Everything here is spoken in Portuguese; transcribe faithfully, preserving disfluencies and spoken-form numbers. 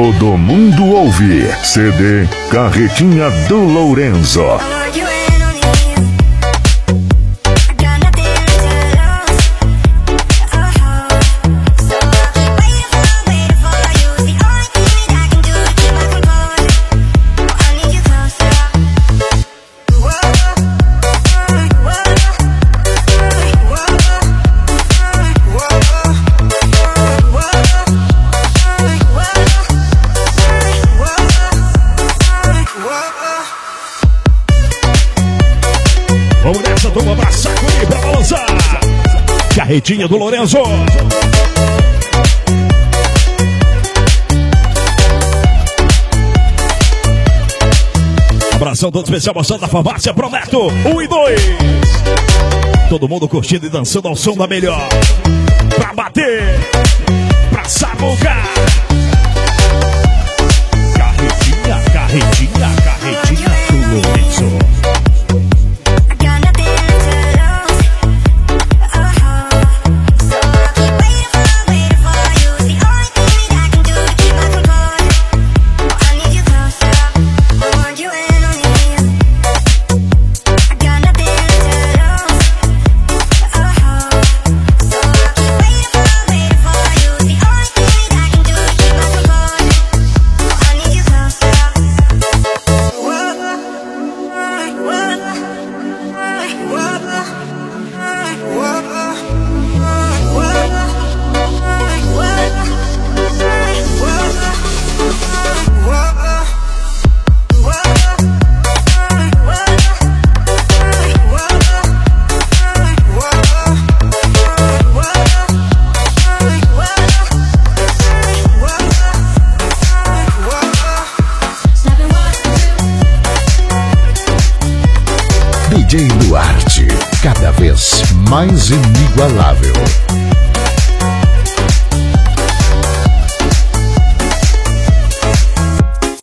Todo mundo ouve. C D Carretinha do Lourenço. Vamos nessa, turma, pra sacudir, pra balançar. Carretinha do Lourenço. Abração todo especial, mostrando da farmácia Prometo um e dois. Todo mundo curtindo e dançando ao som da melhor. Pra bater, pra sabocar. Carretinha, carretinha, carretinha do Lourenço. D J Duarte, cada vez mais inigualável.